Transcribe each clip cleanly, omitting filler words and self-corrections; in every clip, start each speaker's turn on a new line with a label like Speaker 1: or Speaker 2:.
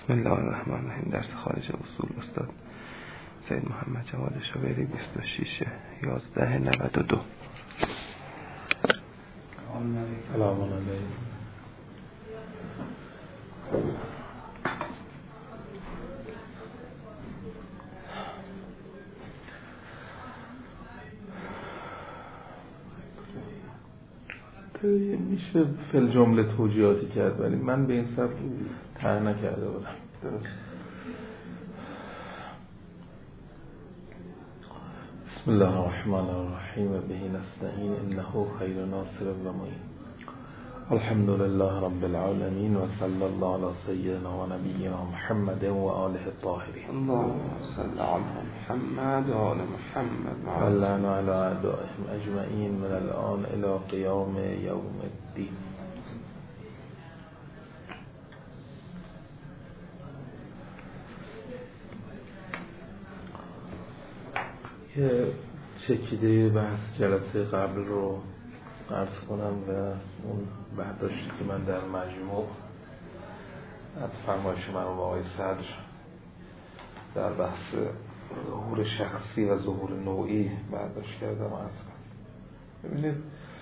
Speaker 1: بسم الله الرحمن الرحیم. درس خارج اصول استاد سید محمد جواد شوبری 26/11/92.
Speaker 2: سلام علیکم. میشه فل جمله توجیهاتی کرد ولی من به این سبک طرح نکرده بودم. درست. بسم الله الرحمن الرحیم و به نستعین انه خیر ناصر و معین. الحمد لله رب العالمین و صلی الله علی سیدنا و نبینا محمد و آله الطاهرین.
Speaker 1: اللهم صل علی محمد و آل محمد
Speaker 2: و لعن علی اعدائهم اجمعین من الان الی قیام یوم الدین. یه چکیده بحث جلسه قبل رو عرض کنم و اون برداشتی که من در مجموع از فرمایش مرحوم آقای صدر در بحث ظهور شخصی و ظهور نوعی برداشت کردم عرض کنم. ببینید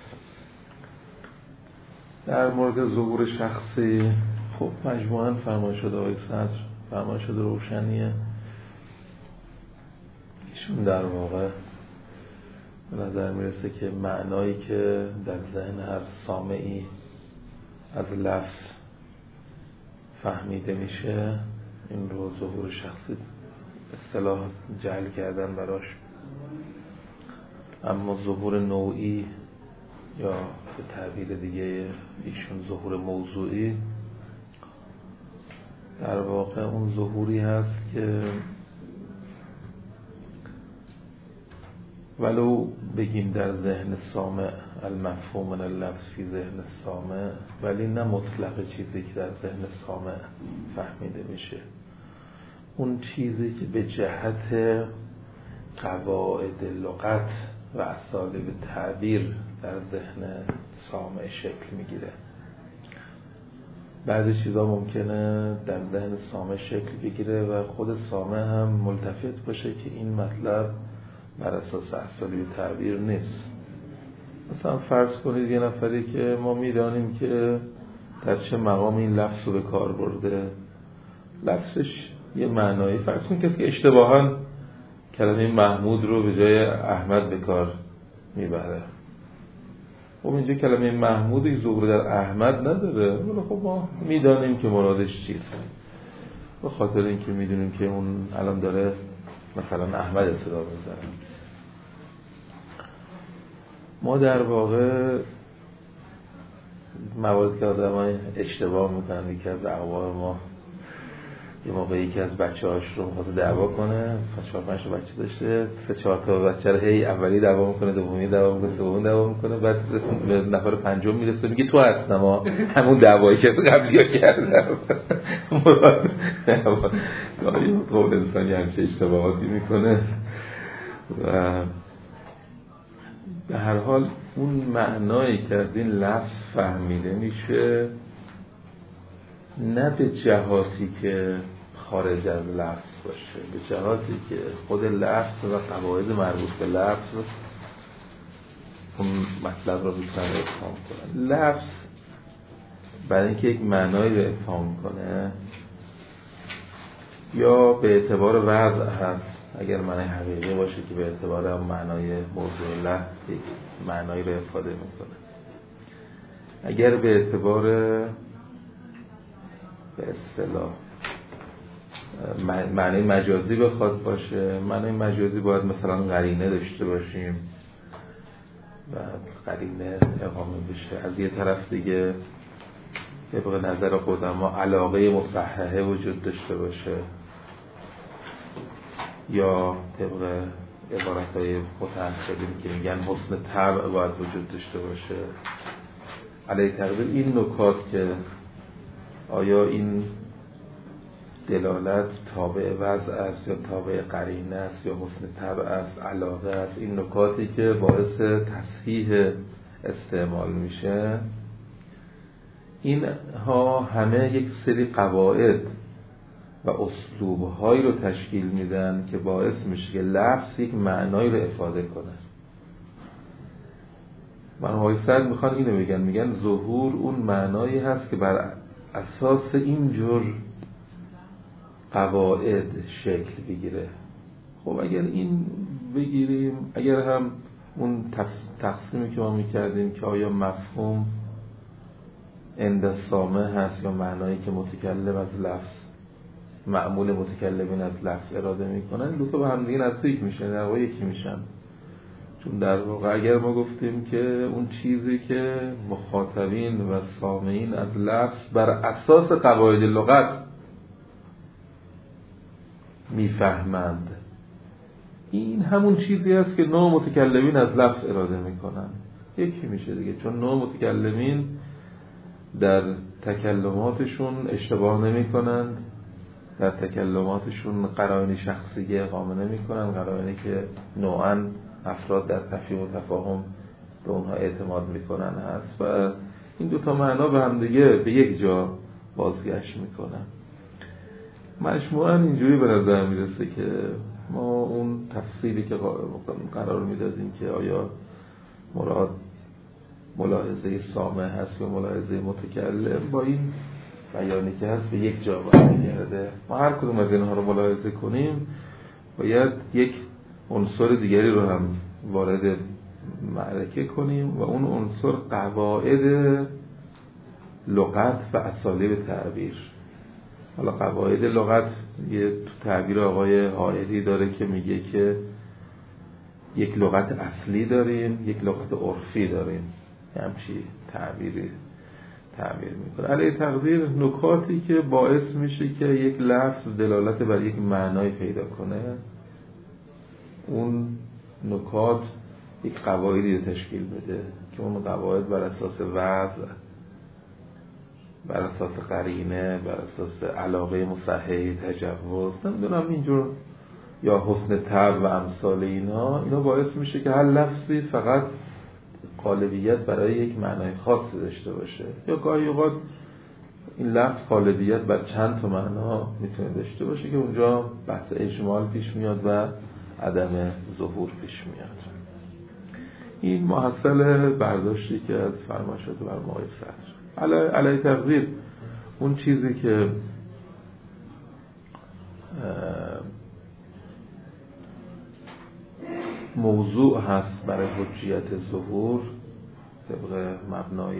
Speaker 2: در مورد ظهور شخصی خب مجموعاً فرمایش آقای صدر فرمایش روشنیه. ایشون در واقع به نظر میرسه که معنایی که در ذهن هر سامعی از لفظ فهمیده میشه این رو ظهور شخصی اصطلاح جعل کردن براش. اما ظهور نوعی یا به تعبیر دیگه ایشون ظهور موضوعی در واقع اون ظهوری هست که ولو بگیم در ذهن سامع المفهوم من اللفظ فی ذهن سامع، ولی نه مطلق چیزی که در ذهن سامع فهمیده میشه. اون چیزی که به جهت قواعد لغت و اسالیب تعبیر در ذهن سامع شکل میگیره. بعضی چیزا ممکنه در ذهن سامع شکل بگیره و خود سامع هم ملتفت باشه که این مطلب بر اساس اسالیب تعبیر نیست. مثلا فرض کنید یه نفری که ما میدانیم که در چه مقام این لفظ رو به کار برده، لفظش یه معنایی، فرض کنید کسی که اشتباهاً کلمه محمود رو به جای احمد به کار میبره. خب اینجا کلمه محمودی ظهور در احمد نداره، ولی خب ما میدانیم که مرادش چیست، به خاطر اینکه میدونیم که اون الان داره مثلا احمد صدا میزنه. ما در واقع موارد که آدم های اشتباه میکنن، یکی از اقوام ما یه موقع یکی از بچه هاش رو میخواست دعوا کنه، 4-5 بچه داشته، 3-4 تا بچه رو هی اولی دعوا میکنه، دومی دعوا میکنه، سومی دعوا میکنه، بعد به نفر پنجم میرسه میگه تو هستم ها، همون دعوایی که قبلی ها کردم. گاهی قول انسانی همچه اشتباهاتی میکنه و به هر حال اون معنایی که از این لفظ فهمیده میشه نه به جهاتی که خارج از لفظ باشه، به جهاتی که خود لفظ و قواعد مربوط به لفظ اون مطلب رو میتونه افهام کنه. لفظ برای اینکه یک معنایی رو افهام کنه یا به اعتبار وضع هست، اگر معنی حقیقی باشه که به اعتبار معنای موضوع له یک معنایی رو افاده میکنه. اگر به اعتبار به اصطلاح معنی مجازی بخواد باشه، معنی مجازی باید مثلا قرینه داشته باشیم و قرینه اقامه بشه. از یه طرف دیگه طبق نظر قدما علاقه مصححه وجود داشته باشه یا طبق عبارت‌های متأخرین که میگن حسن طبع باید وجود داشته باشه. علیه تقدیر این نکات که آیا این دلالت تابع وضع است یا تابع قرینه است یا حسن طبع است، علاقه است، این نکاتی که باعث تصحیح استعمال میشه، این ها همه یک سری قواعد و اسلوب‌هایی رو تشکیل میدن که باعث میشه که لفظ یک معنایی رو افاده کنه. مرحوم سعد میخوان اینو بگن، میگن ظهور اون معنایی هست که بر اساس اینجور قواعد شکل بگیره. خب اگر این بگیریم، اگر هم اون تقسیمی که ما میکردیم که آیا مفهوم عند سامع هست یا معنایی که متکلم از لفظ، معمول متکلمین از لفظ اراده میکنن، دو تا به هم دیگه نزدیک میشن، در واقع یکی میشن. چون در واقع اگر ما گفتیم که اون چیزی که مخاطبین و سامعین از لفظ بر اساس قواعد لغت میفهمند، این همون چیزی است که نوع متکلمین از لفظ اراده میکنن، یکی میشه دیگه. چون نوع متکلمین در تکلماتشون اشتباه نمیکنند، در تکلماتشون قرائن شخصیه اقامه نمیکنن، قرائنی که نوعاً افراد در تفهیم و تفاهم به اونها اعتماد میکنن هست و این دوتا معنا به هم دیگه به یک جا بازگشت میکنن. مجموعاً اینجوری به نظر میرسه که ما اون تفصیلی که قرار میدادیم که آیا مراد ملاحظه سامع هست یا ملاحظه متکلم، با این بیانی که هست به یک جا برمیگرده. ما هر کدوم از اینها رو ملاحظه کنیم باید یک عنصر دیگری رو هم وارد معرکه کنیم و اون عنصر قواعد لغت و اسالیب تعبیر. حالا قواعد لغت یه تعبیر آقای حائری داره که میگه که یک لغت اصلی داریم، یک لغت عرفی داریم، همچی تعبیر میکنه. علیه تقدیر نکاتی که باعث میشه که یک لفظ دلالت بر یک معنای پیدا کنه، اون نکات یک قواعدی رو تشکیل بده که اون قواعد بر اساس وضع، بر اساس قرینه، بر اساس علاقه مصحح، تجوز، نمیدونم اینجور، یا حسن طبع و امثال اینا باعث میشه که هر لفظی فقط غالبیت برای یک معنای خاصی داشته باشه، یا گاهی اوقات این لفظ غالبیت بر چند تا معنا میتونه داشته باشه که اونجا بحث اجمال پیش میاد و عدم ظهور پیش میاد. این محصل برداشتی که از فرمایشات مرحوم آقای صدر. علی تقدیر اون چیزی که موضوع هست برای حجیت ظهور طبق مبنای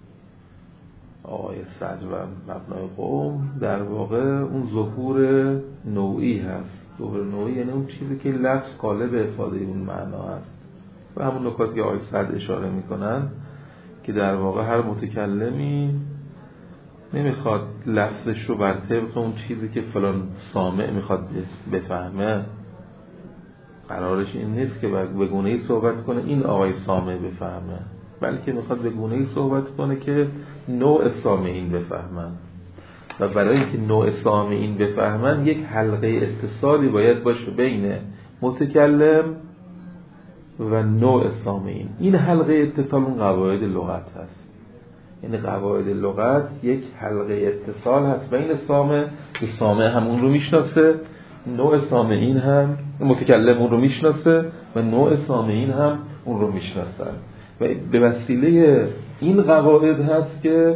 Speaker 2: آقای صدر و مبنای قوم، در واقع اون ظهور نوعی هست. ظهور نوعی یعنی اون چیزی که لفظ قالب افاده اون معنا هست و همون نکاتی که آقای صدر اشاره میکنن که در واقع هر متکلمی نمیخواد لفظش رو بر طبق اون چیزی که فلان سامع میخواد بفهمه، قرارش این نیست که به گونه‌ای صحبت کنه این آقای سامع بفهمه، بلکه میخواد به گونه‌ای صحبت کنه که نوع سامعین بفهمن و برای اینکه نوع سامعین بفهمن یک حلقه اتصالی باید باشه بین متکلم و نوع سامعین. این حلقه اتصال اون قواعد لغت هست، یعنی قواعد لغت یک حلقه اتصال هست بین سامع، که سامع هم اون رو میشناسه، نوع سامعین هم متکلم اون رو میشناسه و نوع سامعین هم اون رو میشناسن و به وسیله این قواعد هست که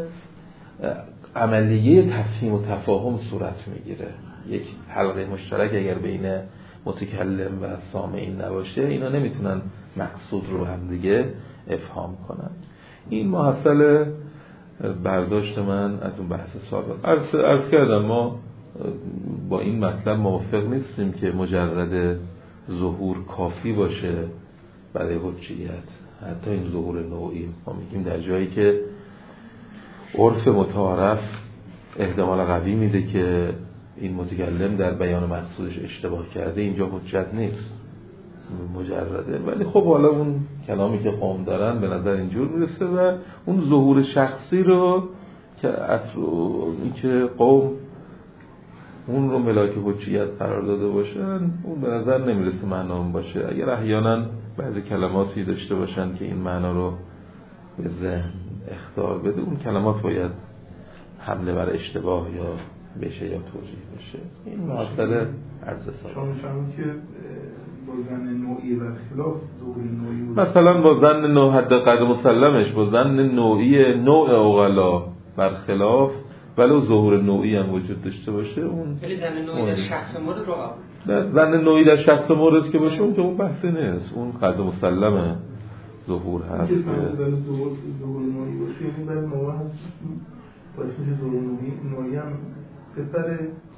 Speaker 2: عملیه تفهیم و تفاهم صورت میگیره. یک حلقه مشترک اگر بین متکلم و سامعین نباشه، اینا نمیتونن مقصود رو هم دیگه افهام کنن. این محصل برداشت من از اون بحث سابق. عرض کردم ما با این مطلب موافق نیستیم که مجرد ظهور کافی باشه برای حجیت، حتی این ظهور نوعی. ما میگیم در جایی که عرف متعارف احتمال قوی میده که این متکلم در بیان مقصودش اشتباه کرده، اینجا حجت نیست مجرده. ولی خب حالا اون کلامی که قوم دارن به نظر اینجور میرسه و اون ظهور شخصی رو که قوم اون رو ملاک حجیت قرار داده باشن، اون به نظر نمیرسه معنا اون باشه. اگر احیانا بعضی کلماتی داشته باشن که این معنا رو به ذهن اخطار بده، اون کلمات باید حمله بر اشتباه یا بشه یا توجیه بشه. این مسئله عرض ساده.
Speaker 3: شما که با زن نوعی برخلاف ظهور نوعی بود،
Speaker 2: مثلا با زن نوع حد قدر مسلمش با زن نوعی نوع اوغلا برخلاف ولو ظهور نوعی هم وجود داشته باشه، اون
Speaker 4: ولی زن نوعی در شخص مورد رو قبول.
Speaker 2: زن نوعی در شخص مورد که باشه اون که اون بحثی نیست، اون قدر مسلمه ظهور هست.
Speaker 3: که ظهور نوعی باشه یعنی بعد موقع هست باید میشه ظهور نوعی هم بپره.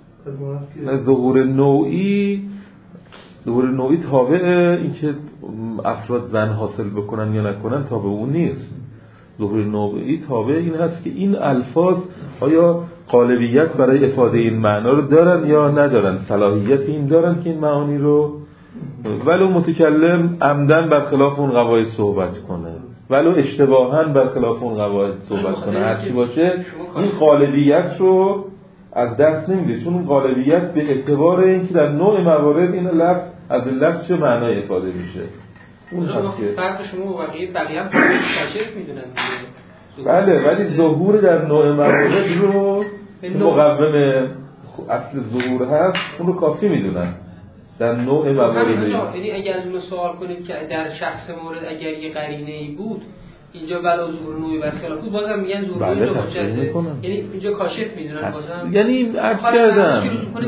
Speaker 2: ظهور نوعی تابع این که افراد زن حاصل بکنن یا نکنن تابع اون نیست. ظهور نوعی تابع این هست که این الفاظ آیا غالبیت برای افاده این معنا رو دارن یا ندارن، صلاحیت این دارن که این معانی رو ولو متکلم عمدن برخلاف اون قواعد صحبت کنه، ولو اشتباهاً برخلاف اون قواعد صحبت کنه، هرچی باشه این غالبیت رو از دست نمیده، چون اون غالبیت به اعتبار اینکه در نوع موارد این لفظ از لفظ چه معنای افاده میشه. اون
Speaker 4: فرق شما و بقیه هم کاشف میدونن.
Speaker 2: بله، ولی ظهور در نوع موارد رو مقوم اصل ظهور هست اون رو کافی میدونن در نوع موارد.
Speaker 4: یعنی اگر از اون سوال کنید که در شخص مورد اگر یه قرینه‌ای بود اینجا بلا ظهور نوعی برخلاف بود، بازم میگن ظهور نوعی حجته، یعنی اینجا کاشف میدونن بازم.
Speaker 2: یعنی عرض کردم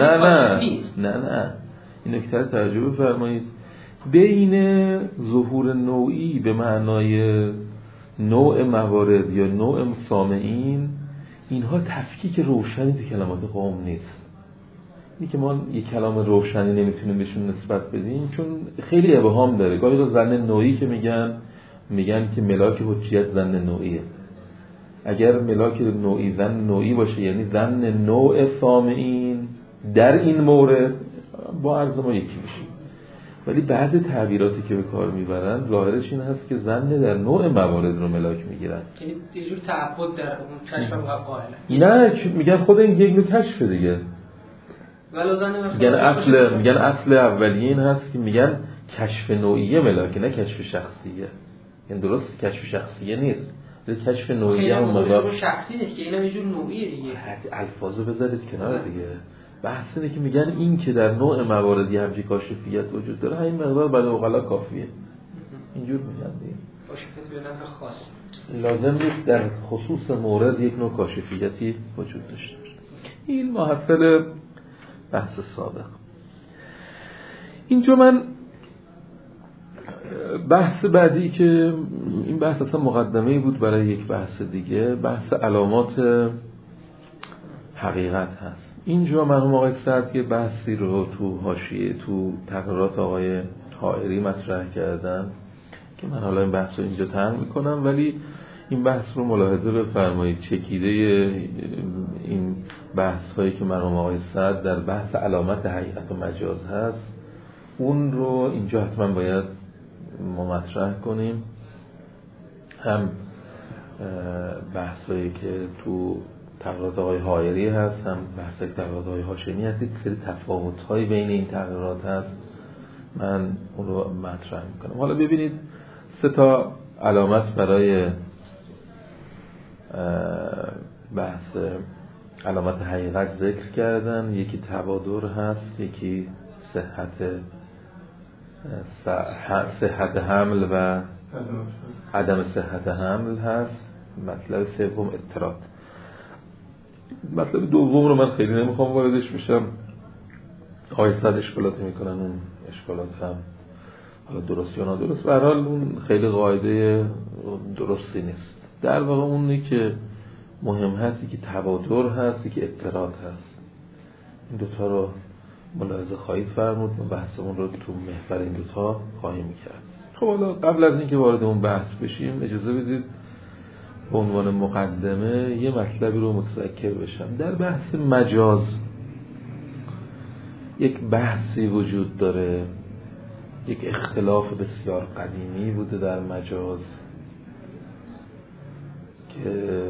Speaker 2: نه این نکته رو توجه بفرمایید، بین ظهور نوعی به معنای نوع موارد یا نوع سامعین اینها تفکیک روشنی تو کلمات قوم نیست. اینی که ما یک کلام روشنی نمیتونیم بهشون نسبت بدیم چون خیلی ابهام داره. گاهی رو زن نوعی که میگن که ملاک حجیت زن نوعیه. اگر ملاک نوعی زن نوعی باشه یعنی زن نوع سامعین در این مورد با عرض ما یکی میشه، ولی بعضی تعبیراتی که به کار میبرن ظاهرش این هست که زن در نوع موارد رو ملاک میگیرن،
Speaker 4: یعنی یه جور تعبد در اون کشف قائله.
Speaker 2: نه میگن خود این یک نوع کشف دیگه. میگن اصل اولیه این هست که میگن کشف نوعیه ملاکه نه کشف شخصیه. این درست کشف شخصیه نیست، کشف نوعیه هم مقدار
Speaker 4: شخصی نیست که اینم یه جور نوعیه دیگه.
Speaker 2: الفاظو بذارید کنار دیگه. بحث اینه که میگن این که در نوع مواردی همچین کاشفیت وجود داره این مقدار برای اوغلا کافیه. اینجور میگن دیگه.
Speaker 4: کاشفیت به نفع خاص
Speaker 2: لازم نیست در خصوص مورد یک نوع کاشفیتی وجود داشته باشه. این محصل بحث سابق. اینجا من بحث بعدی که این بحث اصلا مقدمه‌ای بود برای یک بحث دیگه، بحث علامات حقیقت هست. اینجا مرحوم آقای سعد که بحثی رو تو حاشیه تو تقریرات آقای حائری مطرح کردن که من حالا این بحث رو اینجا طرح میکنم، ولی این بحث رو ملاحظه بفرمایید. چکیده این بحث هایی که مرحوم آقای سعد در بحث علامت حقیقت و مجاز هست اون رو اینجا حتما باید ما مطرح کنیم. هم بحث هایی که تو تقریرات آقای حائری هست، هم بحث تقریرات آقای هاشمی هست. یک سری تفاوت هایی بین این تقریرات هست، من اون رو مطرح میکنم. حالا ببینید 3 تا علامت برای بحث علامت حقیقت ذکر کردن. یکی تبادر هست، یکی صحت حمل و عدم صحت حمل هست. مطلب سوم اضطراد. مطلب دوم رو من خیلی نمیخوام واردش بشم، آقای صد اشکالاتی میکنن، اون اشکالات هم حالا درست یا نادرست به هر حال اون خیلی قاعده درستی نیست. در واقع اونی که مهم هستی که تبادر هستی که اضطراد هست. این دوتا رو ملاحظه خواهید فرمود و بحثمون رو تو محور این دوتا خواهیم کرد. خب حالا قبل از اینکه وارد اون بحث بشیم اجازه بدید به عنوان مقدمه یه مطلبی رو متذکر بشم. در بحث مجاز یک بحثی وجود داره، یک اختلاف بسیار قدیمی بوده در مجاز که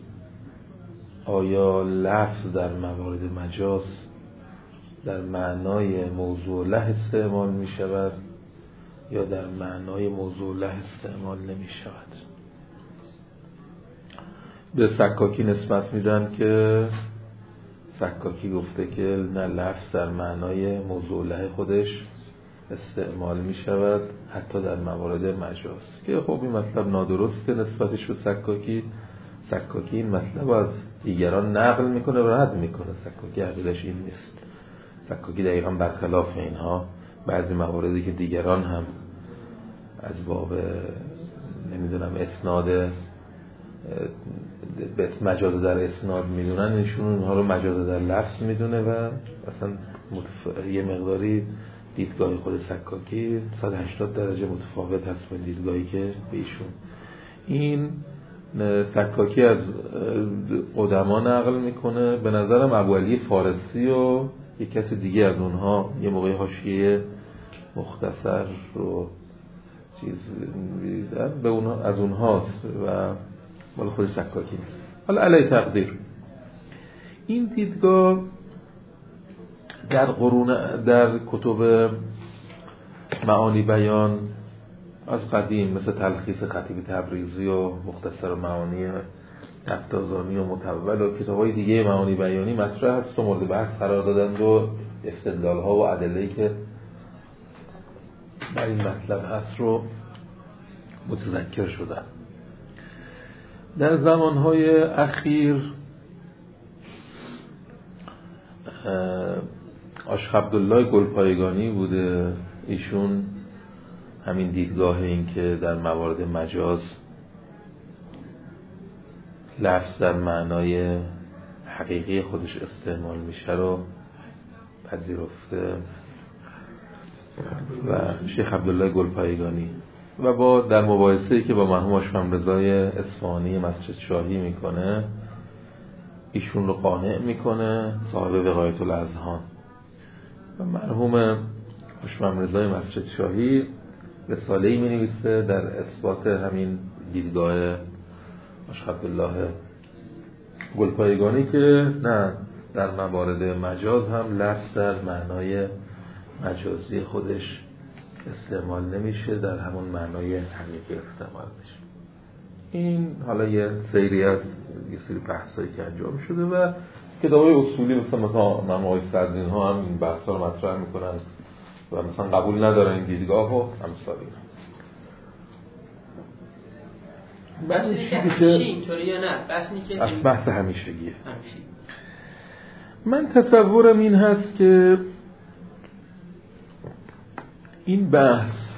Speaker 2: آیا لفظ در موارد مجاز در معنای موضوع له استعمال می شود یا در معنای موضوع له استعمال نمی شود. به سکاکی نسبت میدن که سکاکی گفته که نه لفظ در معنای موضوع له خودش استعمال می شود حتی در موارد مجاز، که خب این مطلب نادرسته نسبتش به سکاکی. سکاکی این مطلب از دیگران نقل میکنه و رد میکنه. سکاکی عقیدش این نیست. سکاکی دقیقا برخلاف اینها بعضی مواردی که دیگران هم از باب نمیدونم اسناد به مجاز در اسناد میدونن، ایشون اونها رو مجاز در لفظ میدونه و اصلا یه مقداری دیدگاه خود سکاکی 180 درجه متفاوت هست با دیدگاهی که به ایشون. این سکاکی از قدما نقل میکنه. به نظرم ابوعلی فارسی و یک کسی دیگه از اونها یه موقع حاشیه مختصر رو چیز میدن به اونها، از اونهاست و مال خود سکاکی نیست. حالا علی تقدیر این دیدگاه در کتب معانی بیان از قدیم مثل تلخیص خطیب تبریزی و مختصر معانی نفتازانی و متول و کتاب‌های دیگه معانی بیانی مطرح هست و مورد بحث قرار دادند و استدلال‌ها و ادله‌ای که در این مطلب هست رو متذکر شدن. در زمانهای اخیر عاشق عبدالله گلپایگانی بوده، ایشون همین دیدگاه این که در موارد مجاز لفظ در معنای حقیقی خودش استعمال میشه رو پذیرفته و شیخ عبدالله گلپایگانی و با در مباحثه‌ای که با مرحوم عاشق رضای اصفهانی مسجد شاهی میکنه ایشون رو قانع میکنه، صاحب وقایت الاذهان. و مرحوم عاشق رضای مسجد شاهی رساله‌ای می‌نویسه در اثبات همین دیدگاه عاشق عبدالله گلپایگانی که نه در موارد مجاز هم لفظ در معنای مجازی خودش استعمال نمیشه، در همون معنای حقیقی استعمال میشه. این حالا یه سری از یه سری بحثایی که انجام شده و کتابای اصولی مثلا مقامات صدرین ها هم این بحثا رو مطرح میکنن و مثلا قبول ندارن این دیدگاه و امثال اینا.
Speaker 4: بحث اینه که همیشه اینطوری یا نه؟
Speaker 2: بحث همیشگیه. من تصورم این هست که این بحث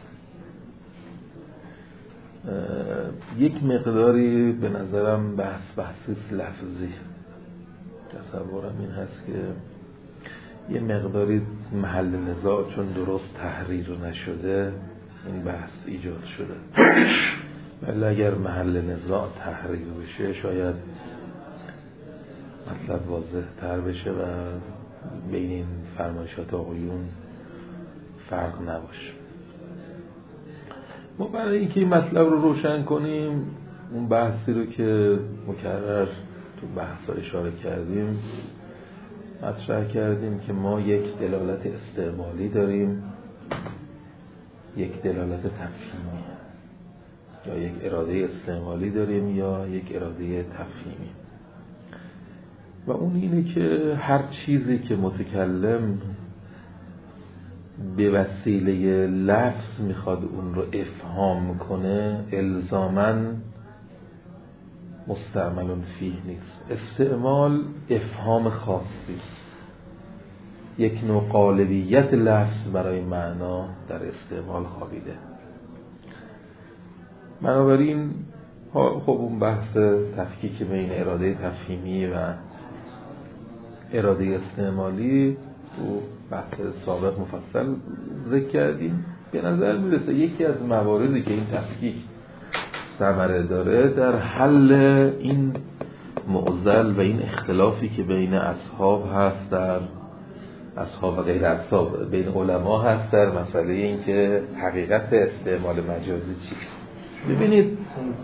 Speaker 2: یک مقداری به نظرم بحثی لفظی. تصورم این هست که یه مقداری محل نزاع چون درست تحریر نشده این بحث ایجاد شده. ولی اگر محل نزاع تحریر بشه شاید مطلب واضح تر بشه و بین این فرمایشات آقایون فرق نباشه. ما برای اینکه این مطلب رو روشن کنیم اون بحثی رو که مکرر تو بحثا اشاره کردیم مطرح کردیم که ما یک دلالت استعمالی داریم، یک دلالت تفهیمی، یا یک اراده استعمالی داریم یا یک اراده تفهیمی. و اون اینه که هر چیزی که متکلم به وسیله لفظ میخواد اون رو افهام کنه الزاماً مستعمل فیه نیست. استعمال افهام خاصی است، یک نوع قالبیت لفظ برای معنا در استعمال خوابیده. بنابراین خب اون بحث تفکیک بین اراده تفهیمی و اراده استعمالی تو بحث سابق مفصل ذکر کردیم. به نظر میرسه یکی از مواردی که این تفکیک ثمره داره در حل این معضل و این اختلافی که بین اصحاب هست، در اصحاب و غیر اصحاب بین علما هست در مسئله این که حقیقت استعمال مجازی چیست. ببینید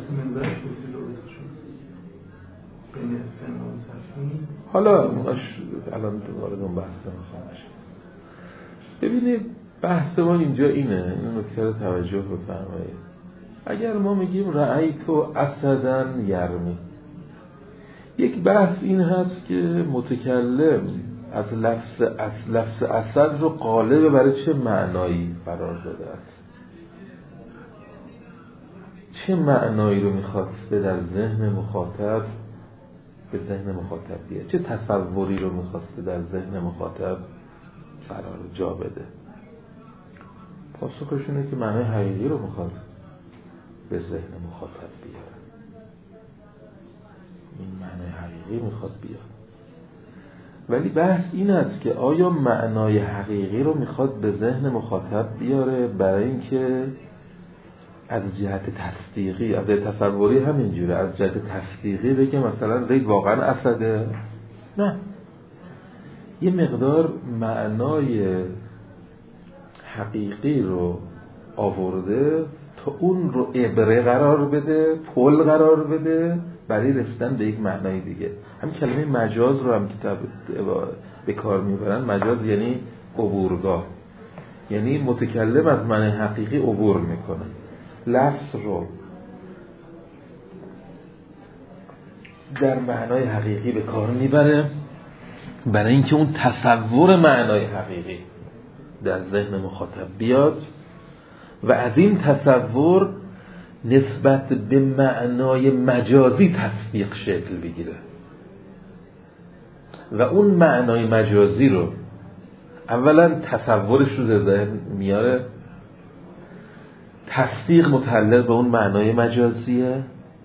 Speaker 2: حالا الان وارد اون بحث نمیخوام بشم. ببینید بحث ما اینجا اینه، این نکته رو توجه بفرمایید. اگر ما میگیم رأیتو اسدن یرمی، یک بحث این هست که متکلم از لفظ اسد رو قالب برای چه معنایی قرار داده است، چه معنایی رو میخواد در ذهن مخاطب به ذهن مخاطب بیاد، چه تصوری رو میخواسته در ذهن مخاطب قرار جا بده. پاسخش اینه که معنای حقیقی رو میخواد به ذهن مخاطب بیاره. این معنای حقیقی میخواد بیاد. ولی بحث این است که آیا معنای حقیقی رو میخواد به ذهن مخاطب بیاره برای اینکه از جهت تصدیقی، از جهت تصوری همینجوره، از جهت تصدیقی بگه مثلا زید واقعا اسده؟ نه، یه مقدار معنای حقیقی رو آورده تا اون رو عبره قرار بده، پل قرار بده برای رسیدن به یک معنای دیگه. هم کلمه مجاز رو هم کتاب به کار میبرن. مجاز یعنی عبورگاه، یعنی متکلم از معنای حقیقی عبور میکنه، لفظ رو در معنای حقیقی به کار میبره برای اینکه اون تصور معنای حقیقی در ذهن مخاطب بیاد و از این تصور نسبت به معنای مجازی تصدیق شکل بگیره و اون معنای مجازی رو اولا تصورش رو در ذهن میاره، تصدیق متعلق به اون معنای مجازیه،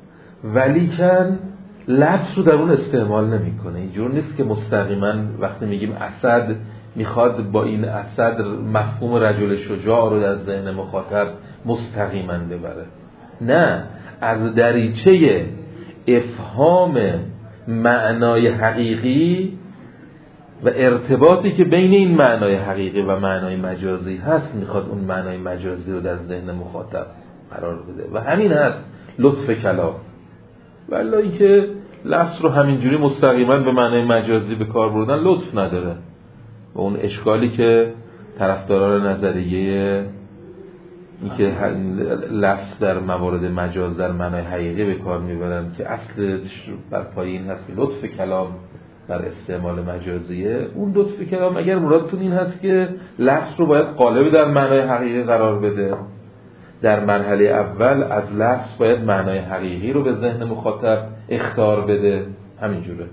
Speaker 2: ولیکن لفظ رو در اون استعمال نمیکنه. اینجور نیست که مستقیما وقتی میگیم اسد میخواد با این اسد مفهوم رجل شجاع رو در ذهن مخاطب مستقیما ببره. نه، از دریچه افهام معنای حقیقی و ارتباطی که بین این معنای حقیقی و معنای مجازی هست میخواد اون معنای مجازی رو در ذهن مخاطب قرار بده و همین هست لطف کلام. ولی اینکه لفظ رو همینجوری مستقیما به معنای مجازی به کار بردن لطف نداره و اون اشکالی که طرفداران نظریه اینکه لفظ در موارد مجاز در معنای حقیقی به کار میبرن که اصلش بر پای این هست که لطف کلام در استعمال مجازیه، اون لطف کلام اگر مرادتون این هست که لفظ رو باید قالب در معنای حقیقی قرار بده، در مرحله اول از لفظ باید معنای حقیقی رو به ذهن مخاطب اخطار بده، همینجوره.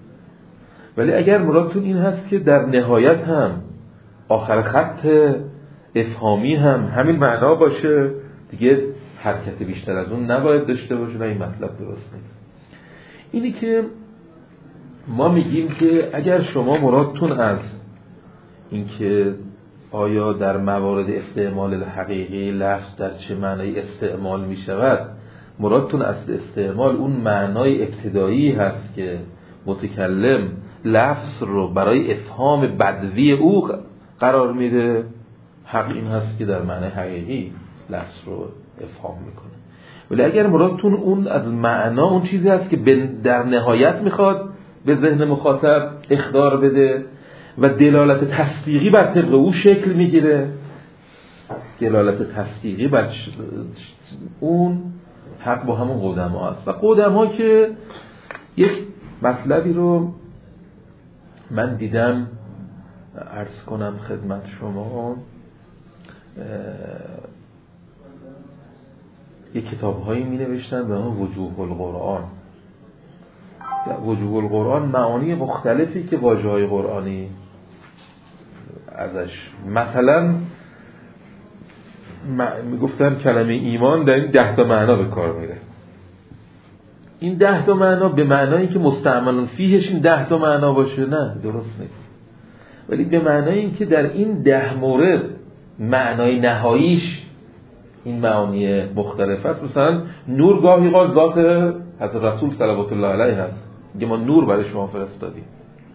Speaker 2: ولی اگر مرادتون این هست که در نهایت هم آخر خط افهامی هم همین معنا باشه، دیگه حرکت بیشتر از اون نباید داشته باشه، نه این مطلب درست نیست. اینی که ما میگیم که اگر شما مرادتون از اینکه آیا در موارد استعمال حقیقی لفظ در چه معنی استعمال می شود، مرادتون از استعمال اون معنای ابتدایی هست که متکلم لفظ رو برای افهام بدوی او قرار میده، حق این هست که در معنی حقیقی لفظ رو افهام میکنه. ولی اگر مرادتون اون از معنا اون چیزی هست که در نهایت میخواد به ذهن مخاطب اخطار بده و دلالت تصدیقی بر طبق او شکل میگیره، دلالت تصدیقی بر اون، حق با همون قدما هست. و قدما که یک مطلبی رو من دیدم عرض کنم خدمت شما، یک کتاب‌هایی می‌نوشتن به نام وجوه القرآن. وجوه القرآن معانی مختلفی که واژه‌های قرآنی ازش، مثلا میگفتن کلمه ایمان در این 10 تا معنا به کار میره. این 10 تا معنا به معنایی که مستعمل فیهش این 10 تا معنا باشه، نه درست نیست. ولی به معنای این که در این 10 مورد معنای نهاییش این معانی مختلف است. مثلا نور گاهی قال ذات حضرت رسول صلوات الله علیه هست، میگه ما نور برای شما فرستادیم.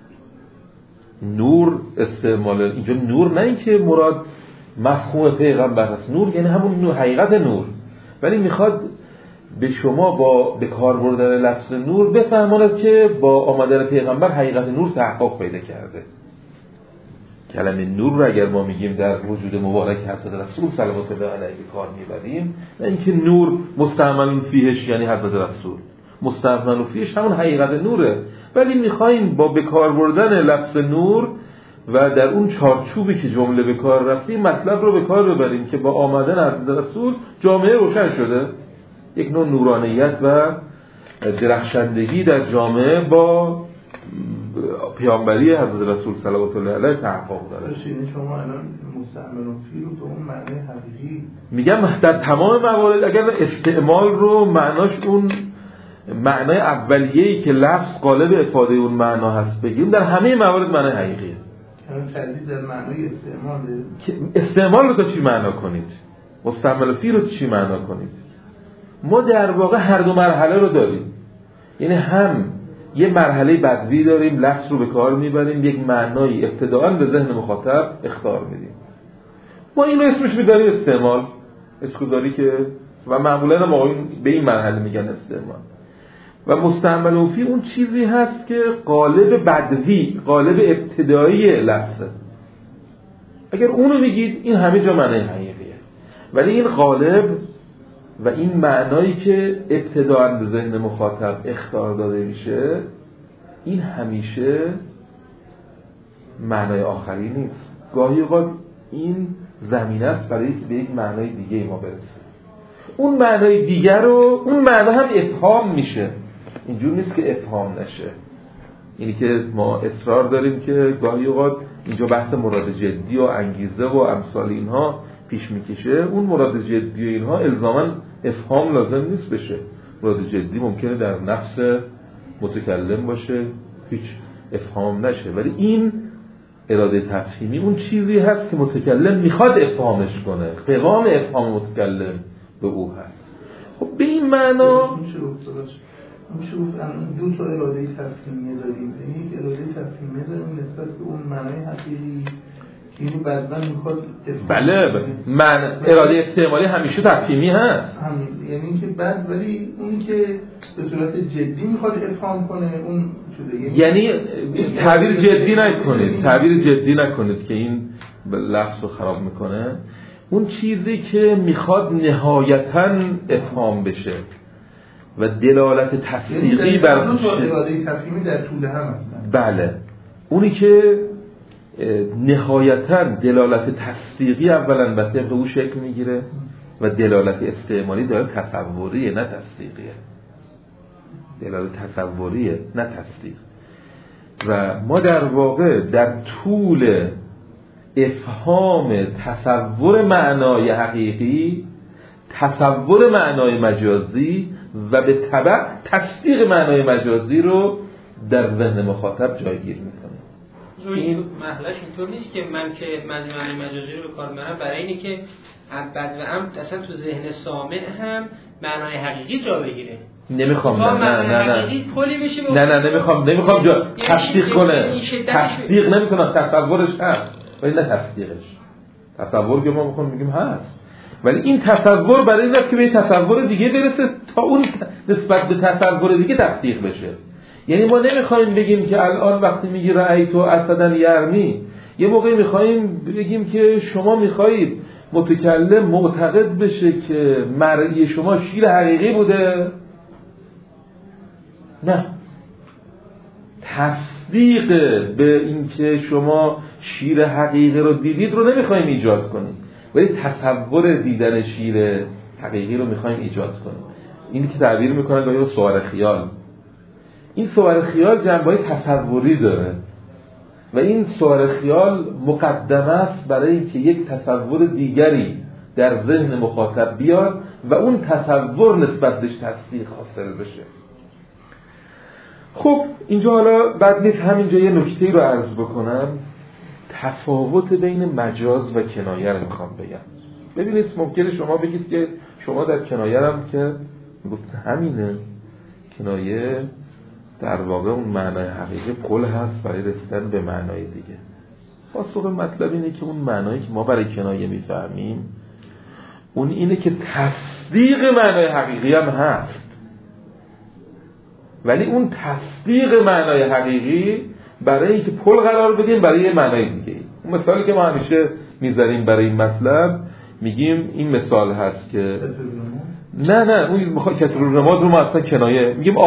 Speaker 2: نور استعمال اینجا نور نه اینکه مراد مفهوم پیغمبر است، نور یعنی همون نور، حقیقت نور، ولی میخواد به شما با به کار بردن لفظ نور بفهماند که با آمدن پیغمبر حقیقت نور تحقق پیدا کرده. کلمه نور رو اگر ما میگیم در وجود مبارک حضرت رسول صلوات الله علیه به کار میبریم، نه اینکه نور مستعمل فیهش یعنی حضرت رسول، مستعمل فیش همون حقیقت نوره، ولی میخوایم با بکار بردن لفظ نور و در اون چارچوبی که جمله به کار رفتیم مطلب رو به کار ببریم که با آمدن حضرت رسول جامعه روشن شده، یک نوع نورانیت و درخشندگی در جامعه با پیامبری حضرت رسول صلوات الله علیه تحقق داره.
Speaker 3: شما الان مستعمل فی رو به اون معنی حقیقی
Speaker 2: میگم در تمام موارد اگر استعمال رو معناش اون معنای اولیه‌ای که لفظ قالب افاده اون معنا هست بگیم، در همه موارد معنای حقیقیه.
Speaker 3: تردید در معنای استعماله.
Speaker 2: استعمال رو تا چی معنا کنید؟ مستعمل فی رو چی معنا کنید؟ ما در واقع هر دو مرحله رو داریم. یعنی هم یه مرحله بدوی داریم، لفظ رو به کار میبریم، یک معنایی ابتداءً به ذهن مخاطب اخطار میدیم. ما اینو اسمش میذاریم استعمال، اسکوزاری که و معمولاً ما به این مرحله میگن استعمال. و مستعمل فی اون چیزی هست که قالب بدوی، قالب ابتدایی لفظه. اگر اونو میگید این همه جا معنی حقیقیه، ولی این قالب و این معنایی که ابتداءً به ذهن مخاطب اخطار داده میشه این همیشه معنای آخری نیست. گاهی اوقات این زمینه است برای که به یک معنای دیگه ما برسیم. اون معنای دیگر رو اون معنا هم افهام میشه، اینجور نیست که افهام نشه. یعنی که ما اصرار داریم که گاهی اوقات اینجا بحث مراد جدی و انگیزه و امثال اینها پیش میکشه. اون مراد جدی و اینها الزاماً افهام لازم نیست بشه. مراد جدی ممکنه در نفس متکلم باشه هیچ افهام نشه، ولی این اراده تفهیمی اون چیزی هست که متکلم میخواد افهامش کنه، پیغام افهام متکلم به او هست. خب به این معنا
Speaker 3: میشه گفت دو تا اراده تفهیمی داریم. یعنی یک اراده تفهیمی داریم نسبت به اون معنای حقیقی که اینو بعداً میخواد
Speaker 2: بله اراده استعمالی همیشه تفهیمی هست
Speaker 3: همین. یعنی اینکه بعد ولی اون که به صورت جدی میخواد افهام کنه اون شده.
Speaker 2: یعنی تعبیر جدی نکنید که این لفظ رو خراب میکنه. اون چیزی که میخواد نهایتاً افهام بشه و دلالت تصدیقی بر
Speaker 3: اراده تفهیمی در طول هم هستن.
Speaker 2: بله اونی که نهایتاً دلالت تصدیقی اولا به طبق او شکل میگیره و دلالت استعمالی داره تصوریه نه تصدیقیه. دلالت تصوریه نه تصدیق. و ما در واقع در طول افهام تصور معنای حقیقی، تصور معنای مجازی و به تبع تصدیق معنای مجازی رو در ذهن مخاطب جایگیر میکنه.
Speaker 4: این محلش اینطور نیست که من که معنای مجازی رو به کار میبرم برای اینه که عبد و عمد اصلا تو ذهن سامع هم معنای حقیقی جا بگیره.
Speaker 2: نمیخوام
Speaker 4: نمیخوام
Speaker 2: جا تصدیق کنه. تصدیق نمیکنم، تصورش هست ولی نه تصدیقش. تصور که ما میخوام میگیم هست، ولی این تصور برای این است که به تصور دیگه برسه تا اون نسبت به تصور دیگه تصدیق بشه. یعنی ما نمیخوایم بگیم که الان وقتی میگی رأیت اسدن یرمی، یه موقعی میخوایم بگیم که شما میخواید متکلم معتقد بشه که مرئی شما شیر حقیقی بوده. نه، تصدیق به این که شما شیر حقیقی رو دیدید رو نمیخوایم ایجاد کنیم، ولی تصور دیدن شیر حقیقی رو میخوایم ایجاد کنیم. اینی که تعبیر میکنن گاهی صور خیال. این صور خیال جنبه‌های تصوری داره و این صور خیال مقدمه است برای اینکه یک تصور دیگری در ذهن مخاطب بیاد و اون تصور نسبت بهش تصدیق حاصل بشه. خب اینجا حالا بعد نیست همینجا یه نکته‌ای رو عرض بکنم. تفاوت بین مجاز و کنایه رو میخوام بگم. ببینید ممکنه شما بگید که شما در کنایه هم که گفت همینه، کنایه در واقع اون معنای حقیقی پل هست برای رسیدن به معنای دیگه. پاسخ مطلب اینه که اون معنایی که ما برای کنایه میفهمیم اون اینه که تصدیق معنای حقیقی هم هست، ولی اون تصدیق معنای حقیقی برای اینکه پل قرار بدیم برای یه معنای دیگه. اون مثالی که ما همیشه میذاریم برای این مطلب میگیم این مثال هست که نه اون میخواد کسر الرماد رو ما اصلا کنایه میگیم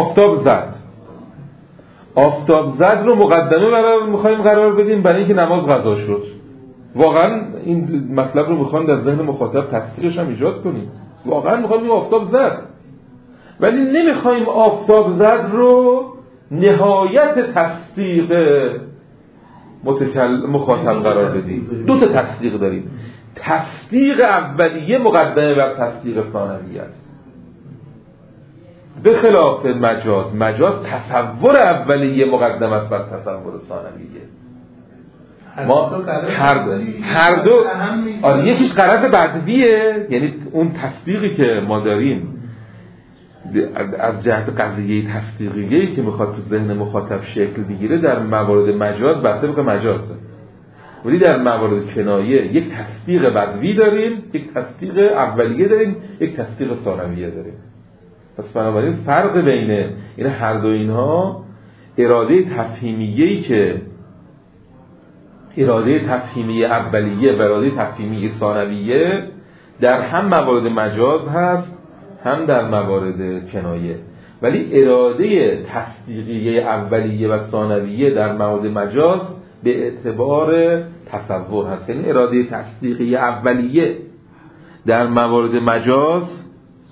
Speaker 2: آفتاب زد رو مقدمه میخوایم قرار بدیم برای اینکه نماز قضا شد. واقعا این مطلب رو میخوام در ذهن مخاطب تصدیقش هم ایجاد کنیم. واقعا میخوام بگیم آفتاب زد، ولی نمیخوایم آفتاب زد رو نهایت تصدیق مخاطب قرار بدیم. دو تا تصدیق داریم. تصدیق اولیه مقدمه بر تصدیق ثانویه است، به خلاف مجاز تصور اولیه مقدمه است بر تصور ثانویه. ما هر دو یکیش غرض بدویه، یعنی اون تصدیقی که ما داریم از جهت قضیه تصدیقیه‌ای که میخواد تو ذهن مخاطب شکل بگیره در موارد مجاز بر طبق مجازه، ولی در موارد کنایه یک تصدیق بدوی داریم، یک تصدیق اولیه داریم، یک تصدیق ثانویه داریم. پس بنابراین فرق بین این هر دو اینها اراده تفهیمیه‌ای که اراده تفهیمی اولیه و اراده تفهیمی ثانویه در هم موارد مجاز هست هم در موارد کنایه، ولی اراده تصدیقیه اولیه و ثانویه در موارد مجاز به اعتبار تصور هست. یعنی اراده تصدیقیه اولیه در موارد مجاز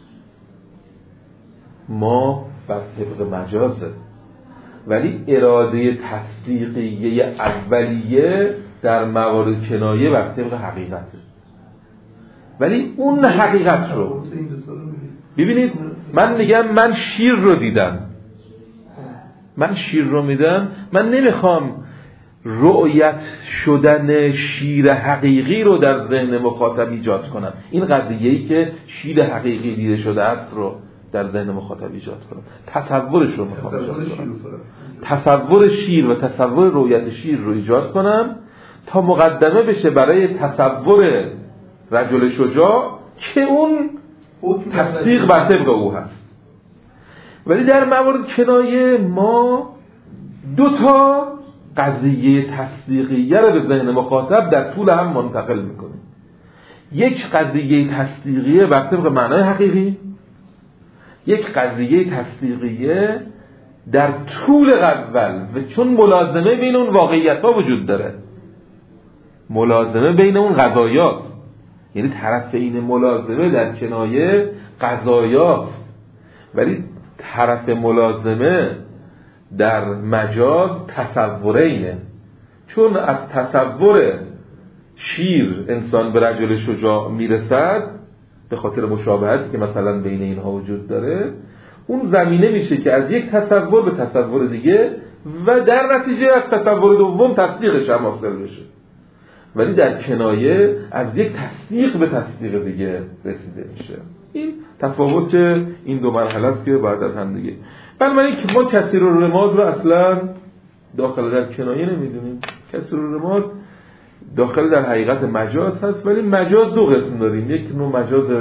Speaker 2: ما بر طبق مجازه، ولی اراده تصدیقیه اولیه در موارد کنایه بر طبق حقیقته. ولی اون حقیقت رو ببینید، من میگم من شیر رو دیدم، من شیر رو میدم، من نمیخوام رؤیت شدن شیر حقیقی رو در ذهن مخاطب ایجاد کنم. این قضیه‌ای که شیر حقیقی دیده شده است رو در ذهن مخاطب ایجاد کنم، تصورش رو میخوام ایجاد کنم، تصور شیر و تصور رؤیت شیر رو ایجاد کنم تا مقدمه بشه برای تصور رجل شجاع که اون تصدیق بر طبق او هست. ولی در موارد کنایه ما دو تا قضیه تصدیقیه رو به ذهن مخاطب در طول هم منتقل میکنیم. یک قضیه تصدیقیه بر طبق معنای حقیقی، یک قضیه تصدیقیه در طول اول، و چون ملازمه بین اون واقعیت ها وجود داره، ملازمه بین اون قضایاست، یعنی طرف این ملازمه در کنایه قضایاست، ولی طرف ملازمه در مجاز تصوره اینه. چون از تصور شیر انسان به رجل شجاع میرسد به خاطر مشابهتی که مثلا بین اینها وجود داره، اون زمینه میشه که از یک تصور به تصور دیگه و در نتیجه از تصور دوم تصدیقش هم حاصل بشه. ولی در کنایه از یک تصدیق به تصدیق دیگه رسیده میشه. این تفاوت این دو مرحله است که بعد از هم دیگه. بنابراین که ما کسر الرماد رو اصلا داخل در کنایه نمیدونیم. کسر الرماد داخل در حقیقت مجاز هست، ولی مجاز دو قسم داریم. یک نوع مجاز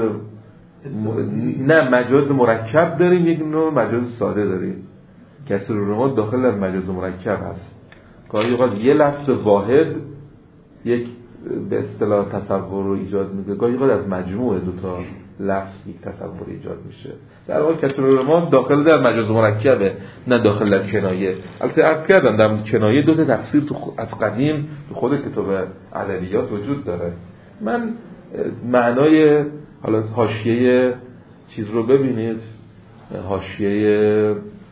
Speaker 2: مجاز مرکب داریم، یک نوع مجاز ساده داریم. کسر الرماد داخل در مجاز مرکب هست. گاهی اوقات یه لفظ واحد یک به اصطلاح تصور رو ایجاد میده، گاهی اوقات از مجموعه دو تا لفظ یک تصور ایجاد میشه. در واقع کسر الرماد داخل در مجاز مرکبه، نه داخل در کنایه. البته عرض کردم در کنایه دو تا تفسیر تو از قدیم تو خود کتاب ادبیات وجود داره. من معنای حالا حاشیه چیز رو ببینید، حاشیه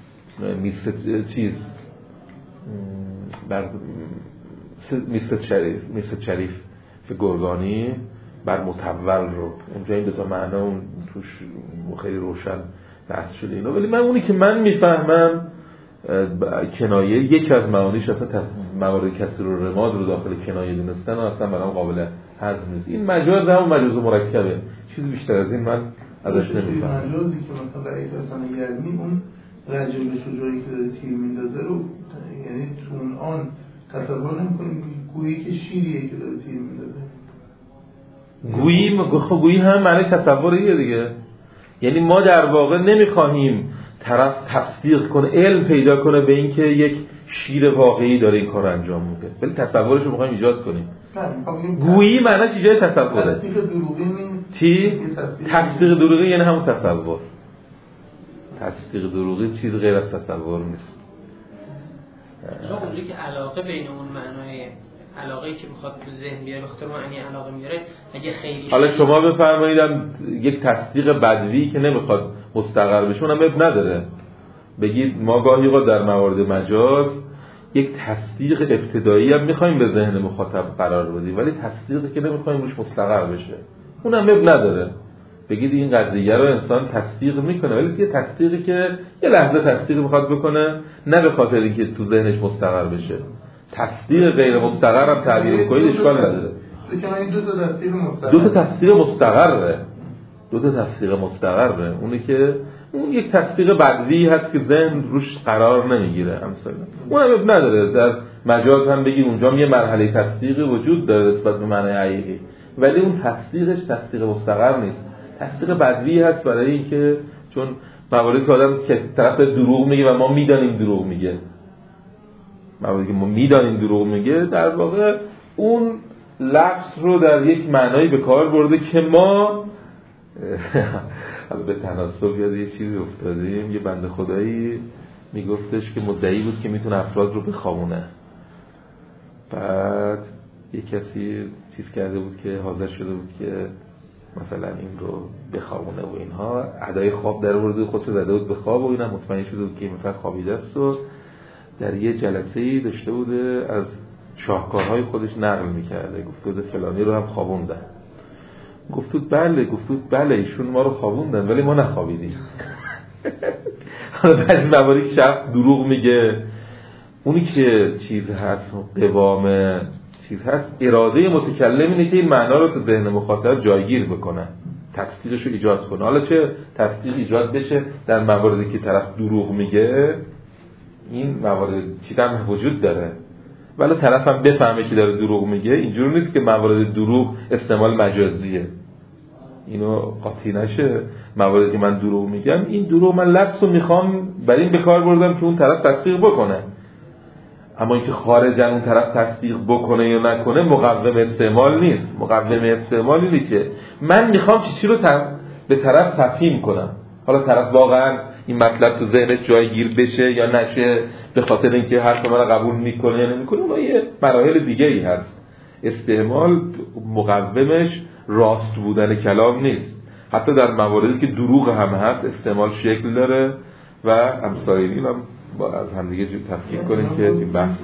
Speaker 2: میست شریف گرگانی بر متول رو، اونجا این دو تا معنا اون توش خیلی روشن بحث شده اینا. ولی من اونی که من میفهمم کنایه یک از معانیش اصلا موارد کسر الرماد رو داخل کنایه دونستن و اصلا برام قابل هضم نیست. این مجاز هم مجاز مرکبه، چیزی بیشتر از این من ازش نمیفهمم.
Speaker 3: مجازی که مثلا رأی حسن گرمی اون رجل شجاعی که داره تیر میندازه رو، یعنی تو آن تصور نمی‌کنیم گویی که شیریه که داره تیر میندازه.
Speaker 2: گویی هم معنی تصوریه دیگه. یعنی ما در واقع نمیخواهیم طرف تصدیق کنه، علم پیدا کنه به این که یک شیر واقعی داره این کار انجام میده، ولی تصورش رو میخوایم ایجاد کنیم. گویی معنیش ایجاد تصوره.
Speaker 3: تصدیق دروغی نیست
Speaker 2: چی؟ تصدیق دروغی یعنی همون تصور. تصدیق دروغی چیز غیر از تصور نیست.
Speaker 4: اونجوری که علاقه بین اون معنای علاقه‌ای که میخواد تو ذهن بیاره به خاطر معنی علاقه میاره اگه خیلی
Speaker 2: حالا شما بفرمایید یک تصدیق بدوی که نمیخواد مستقر بشه اونم اب نداره. بگید ما گاهی اوقات در موارد مجاز یک تصدیق ابتدایی هم میخوایم به ذهن مخاطب قرار بدیم ولی تصدیقی که نمیخوایم روش مستقر بشه اونم اب نداره. بگید این قضیه رو انسان تصدیق میکنه ولی یه تصدیقی که یه لحظه تصدیق میخواد بکنه نه به خاطر اینکه تو ذهنش مستقر بشه. تصدیق غیر مستقر هم تعبیر بکنید اشکال نداره. دو تا تصدیق مستقره. دو تا تصدیق مستقره. اونی که اون یک تصدیق بدوی هست که ذهن روش قرار نمیگیره امثال اون هم نداره. در مجاز هم بگید اونجا یه مرحله تصدیقی وجود داره نسبت به معنی حقیقی ولی اون تصدیقش تصدیق مستقر نیست. تصدیق بدوی هست برای اینکه چون مواردی که آدم که طرف دروغ میگه و ما میدانیم دروغ میگه مواردی که ما میدانیم دروغ میگه در واقع اون لفظ رو در یک معنایی به کار برده که ما به تناسب یاد یه چیزی افتادیم. یه بنده خدایی میگفتش که مدعی بود که میتونه افراد رو بخوابونه. بعد یه کسی چیز کرده بود که حاضر شده بود که مثلا این رو بخوابونه و اینها ادای خواب در ورده خودش زده بود به خواب و اینم مطمئن شده بود که این مثلا خوابیده است و در یه جلسه‌ای داشته بوده از شاهکارهای خودش نقل می‌کرده. گفته بود فلانی رو هم خوابوندن. گفتود بله ایشون ما رو خوابوندن ولی ما نخوابیدیم. حالا بعضی مواردی شخص دروغ میگه اونی که چیز هست قوام چیز هست اراده متکلم اینه که این معنا رو تو ذهن مخاطب جایگیر بکنه تصدیقش رو ایجاد کنه. حالا چه تصدیق ایجاد بشه در مواردی که طرف دروغ میگه این موارد چیز هم وجود داره ولی طرف هم بفهمه که داره دروغ میگه. اینجور نیست که موارد دروغ استعمال مجازیه اینو قاطی نشه. مواردی که من دروغ میگم این دروغ من لفظ رو میخوام برای این به کار بردم که اون طرف تصدیق بکنه اما اینکه خارجن اون طرف تصدیق بکنه یا نکنه مقوم استعمال نیست. مقوم استعمال اینه که من میخوام چیزی رو به طرف تفهیم کنم. حالا طرف واقعا این مطلب تو ذهنش جایگیر بشه یا نشه به خاطر اینکه حرف من رو قبول میکنه یا نمیکنه اون یه مراحل دیگه ای هست. استعمال مقومش راست بودن کلام نیست. حتی در مواردی که دروغ هم هست استعمال شکل داره و امثال این هم با از هم دیگه تفکیک کنیم که این بحث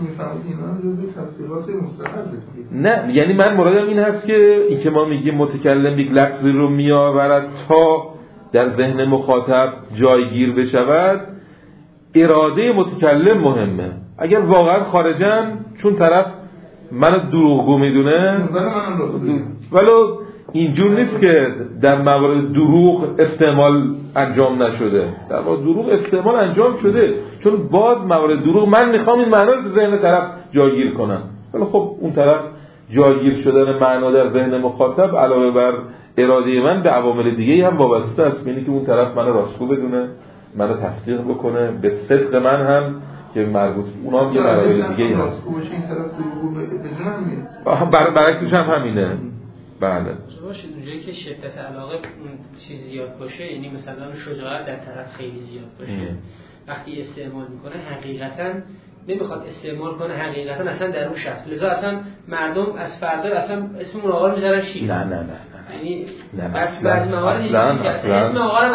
Speaker 2: نه یعنی من مرادم این هست که این که ما میگیم متکلم یک لفظی رو میآورد تا در ذهن مخاطب جایگیر بشود اراده متکلم مهمه. اگر واقعا خارجن چون طرف منو دروغگو میدونه ولو اینجور نیست که در موارد دروغ استعمال انجام نشده. در موارد دروغ استعمال انجام شده چون باز موارد دروغ من میخوام این معنا رو ذهن طرف جایگیر کنم ولی خب اون طرف جایگیر شدن معنا در ذهن مخاطب علاوه بر اراده من به عوامل دیگه هم وابسته است. یعنی که اون طرف منو راستگو بدونه منو تصدیق بکنه به صدق من هم که مربوط اونا هم یه مراحل دیگه هست. برعکسش هم همینه. بله
Speaker 4: باشه اونجایی که شدت علاقه چیز زیاد باشه یعنی مثلا شجاعت در طرف خیلی زیاد باشه وقتی استعمال میکنه حقیقتا نمیخواد استعمال کنه حقیقتا اصلا در اون شخص لذا اصلا مردم از فردا اصلا اسم اون آقا رو میذارن شیر
Speaker 2: نه
Speaker 4: یعنی بعضی موارد اسم آقا رو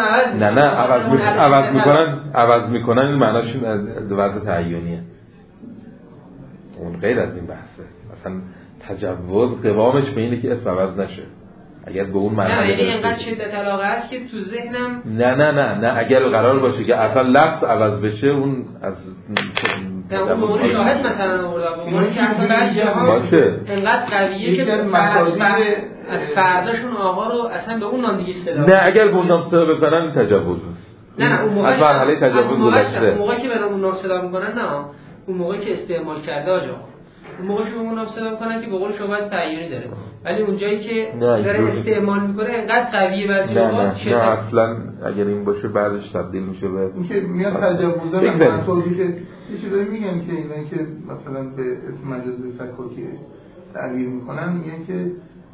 Speaker 2: عوض میکنن این معناش وضع تعیینیه. اون غیر از این بحثه. مثلا تجوز قوامش به اینه که اسم عوض نشه اگر به اون معنی
Speaker 4: نه یعنی اینقدر شدت علاقه است که تو ذهنم
Speaker 2: نه اگر قرار باشه که اصلا لفظ عوض بشه اون از
Speaker 4: اون موقع شاهد مثلا آوردم اون که اصلا بعضی جاها اینقدر قویه که از فرداشون آقا رو اصلا به اون نام دیگه صدا
Speaker 2: نه اگر به اون نام صدا بزنن تجاوز است.
Speaker 4: نه اون موقع
Speaker 2: از مرحله تجاوز گذشته.
Speaker 4: اون موقعی که به اون نام صدا میکنن نه اون موقعی که استعمال کرده آجا اون موقعش به اون نام صدا میکنن که به قول شما از تعیینی داره ولی اونجایی که داره استعمال میکنه اینقدر قویه بعضی اوقات
Speaker 2: نه اصلا اگر این باشه بعدش تبدیل میشه به
Speaker 3: اینکه میاد تجاوزا مثلا توضیح یه چیزایی میگن که اینا که مثلا به اسم مجازی سکاکی تعبیر میکنن میگن که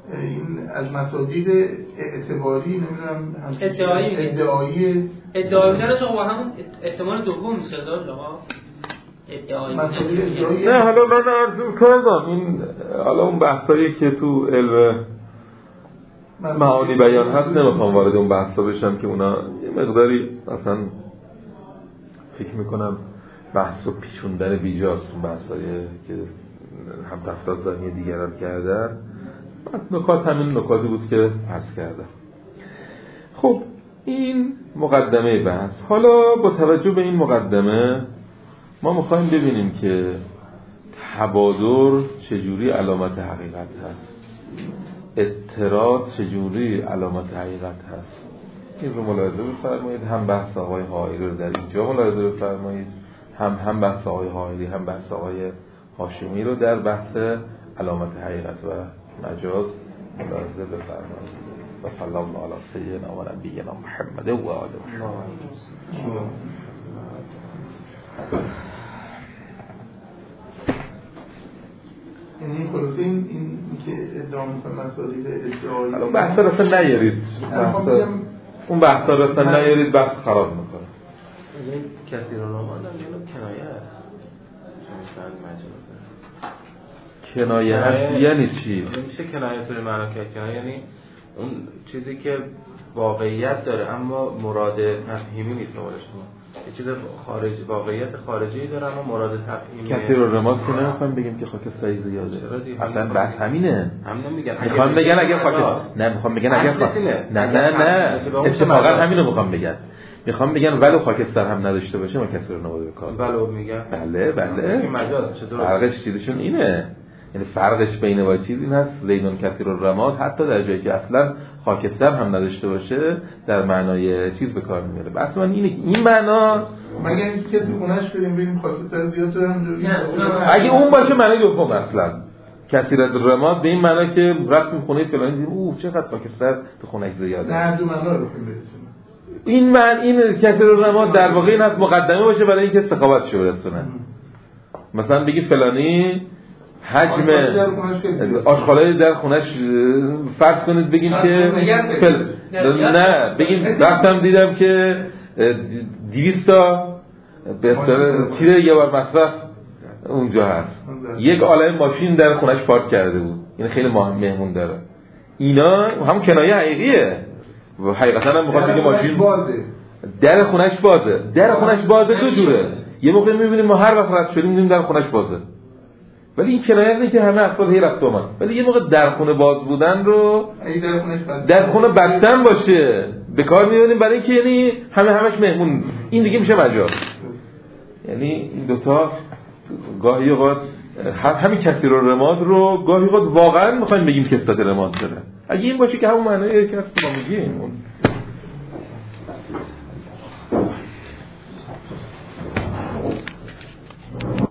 Speaker 3: این از مصادیق اعتباری نمیدونم ادعایی
Speaker 4: بودن تو با همون احتمال دوم میشه آقا ادعایی
Speaker 2: نه حالا من عرض کردم این حالا اون بحثایی که تو علم معانی بیان هست نمیخوام وارد اون بحثا بشم که اونا یه مقداری اصلا فکر میکنم بحث و پیچوندن بیجاست. اون بحثایی که هم تفسیر ذهنی دیگران کردن نکات همین نکاتی بود که عرض کردم. خب این مقدمه بحث. حالا با توجه به این مقدمه ما میخوایم ببینیم که تبادر چجوری علامت حقیقت هست، اضطراد چجوری علامت حقیقت هست. این رو ملاحظه بفرمایید. هم بحث آقای حائری رو در اینجا ملاحظه بفرمایید، هم بحث آقای حائری هم بحث آقای هاشمی رو در بحث علامت حقیقت و مجاز ملاحظه بفرمایید. و صلی الله علی سیدنا و نبینا محمد و آله محمد.
Speaker 3: یعنی خلاصه این که ادعا میکنه مصادیق ادعایی
Speaker 2: اون بحثا رو اصلا نیارید، اون بحثا رو اصلا نیارید، بحث خراب میکنه.
Speaker 5: این کثیر الرماد هم جنوب کنایه هست.
Speaker 2: کنایه هست یعنی چی؟
Speaker 5: میشه کنایه طوری معنا کرد. کنایه یعنی اون چیزی که واقعیت داره اما مراد تفهیمی نیست. نمارش یه چیز خارجی، واقعیت خارجی داره اما مراد تفهیمی.
Speaker 2: کثیر الرماد که نمیخوام بگیم که خاکستری زیاده. اصلا بحث همینه.
Speaker 5: همین میگن.
Speaker 2: میخوام بگن اگه میخوام بگن اگر نه اتفاقا همینو میخوام بگن. میخوام بگن ولو خاکستر هم نداشته باشه ما کثیر الرماد بکار.
Speaker 5: ولو میگن.
Speaker 2: بله.
Speaker 5: این مجاز چه درست.
Speaker 2: فرقش چیزشون اینه. یعنی فرقش بین و چیز این هست لیلون کثیر الرماد حتی در جایی که اصلا خاکستر هم نداشته باشه در معنای چیز به کار میبره. بس من این معنا
Speaker 3: مگر اینکه تو خونه‌اش بریم ببینیم خاکستر زیاد داره همونجوری.
Speaker 2: اگه اون باشه معنی دوم اصلا کثیر الرماد به این معنا که رفتیم خونه فلانی دیدیم اوه چقدر خاکستر تو خونه‌اش زیاده.
Speaker 3: نه دو معنا رو بگیم.
Speaker 2: این کثیر الرماد در واقع این هست مقدمه باشه برای اینکه سخاوتش برسونه. مثلا بگی فلانی حجم آشغالای در خونش فرض کنید بگیم که نه بگیم رفتم دیدم که 200 تا به اصطلاح چیره یه بار مصرف اونجا هست، یک عالم ماشین در خونش پارک کرده بود، این خیلی مهمون داره. اینا هم کنایه حقیقیه و حقیقتا هم میخواد بگه ماشین در خونش بازه. در خونش بازه دو جوره. یه موقع میبینیم ما هر وقت رد شدیم میبینیم در خونش بازه، ولی این کنایه نه که همه افراد هی رفت اومد. ولی یه موقع در خونه باز بودن رو در خونه بستن باشه به کار میبریم برای اینکه یعنی همش مهمون، این دیگه میشه مجاز. یعنی این دوتا گاهی اوقات همین کثیر الرماد رو گاهی اوقات واقعا میخوایم بگیم کثرت رماد داره. اگه این باشه که همون معنی که هست ما میگیم